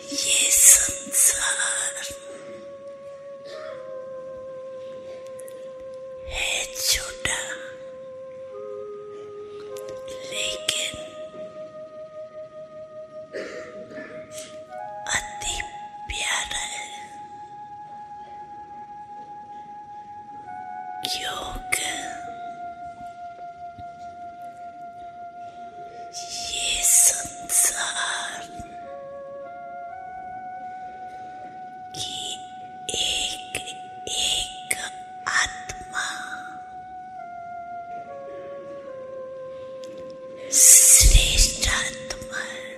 ये संसार है छोटा, लेकिन अति प्यारा है, क्योंकि ये संसार की एक एक आत्मा श्रेष्ठ आत्मा है।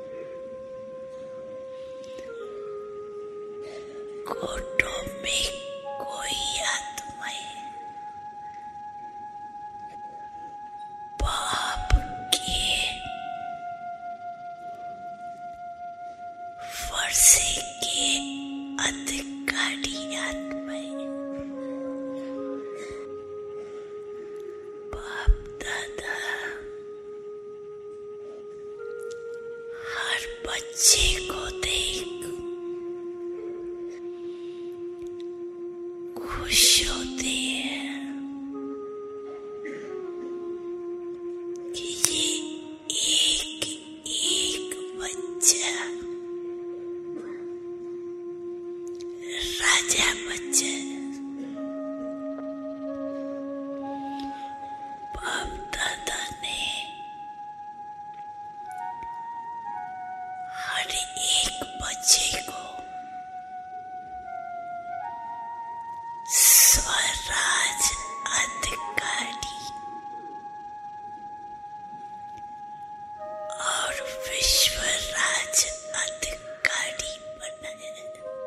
कोटों में कोई आत्मा है पाप के वर्षे के अधिकारी आत्मा है। बाप दादा हर बच्चे को देख खुश होते हैं कि ये एक एक बच्चा राजा बच्चा बाप दादा ने हर एक बच्चे को स्वराज अधिकारी और विश्वराज अधिकारी बनाया।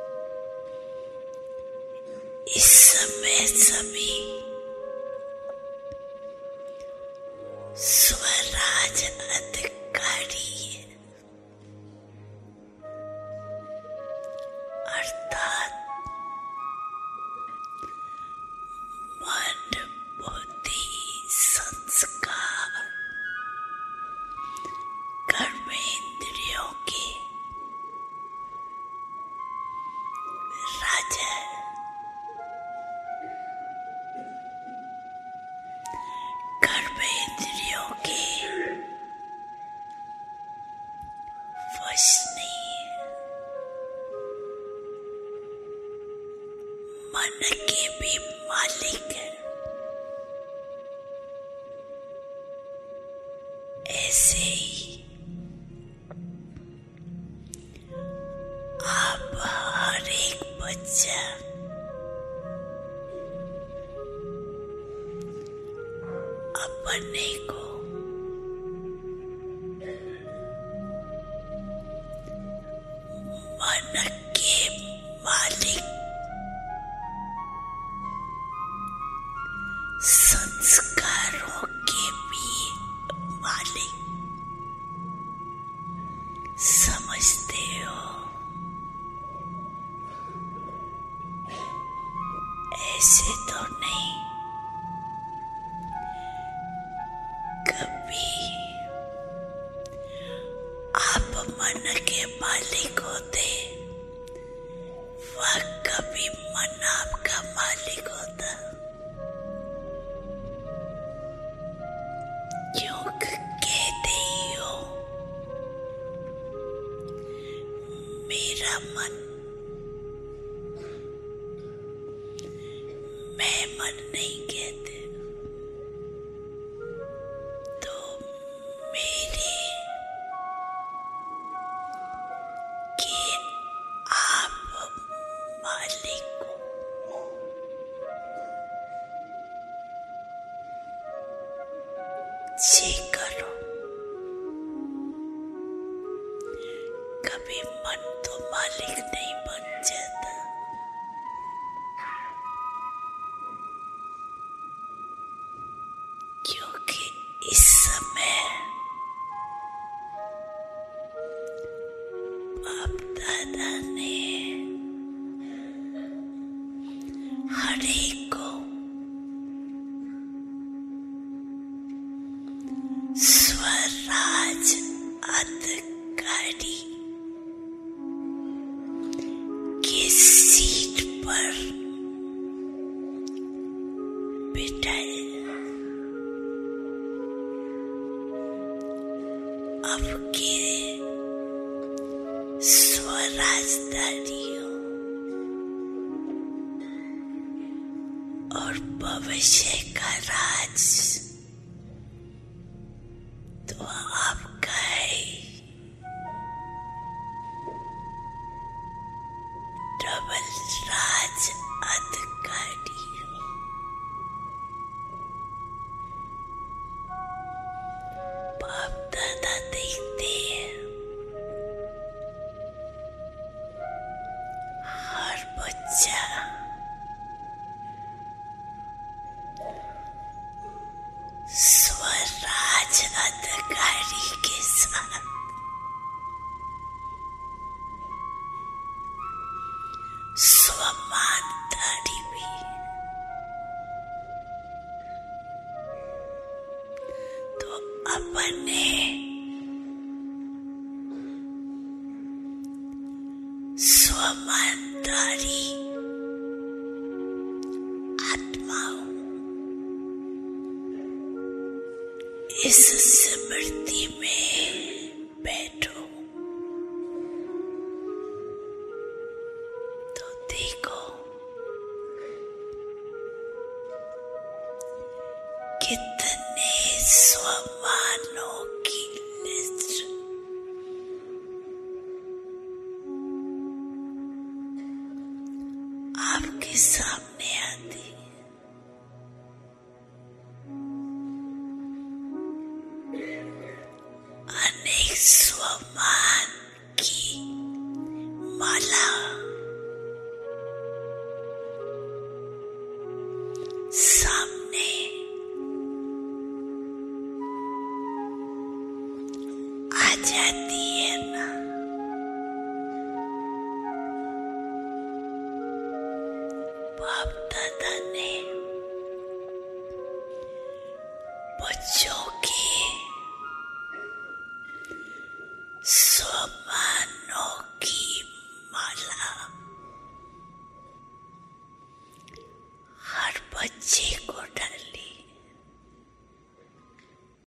इस समय सभी स्वराज अधिकारी है, अर्थात मन बुद्धि संस्कार कर्मेंद्रियों के राजा कर्मेंद्रियों के वश नहीं है, मन के भी मालिक है। ऐसे ही आप हर एक बच्चा अपने को मन के मालिक संस्कारों के भी मालिक समझते हो। ऐसे तो नहीं, कभी आप मन के मालिक होते, वह कभी मन आपका मालिक होता, क्योंकि कहते ही हो मेरा मन, मैं मन नहीं कहते, तो मेरे के आप मालिक हो। जी करो, कभी मन तो मालिक नहीं बन जाता, क्योंकि इस समय बाप दादा ने हर एक को स्वराज अधिकारी विठल, आपके स्वराजधारियों और भविष्य का राज तो आपका है। डबल राज अधिकारियों, बाप दादा देखते हैं हर बच्चा स्वराज अधिकारी के साथ स्वमानधारी भी। तो अपने स्वमानधारी आत्माओं इस स्मृति में बैठो तो देखो कितने स्वमानों की लिस्ट आपके सामने आती है। अनेक स्वमान की माला सामने आ जाती है ना। बाप दादा ने बच्चों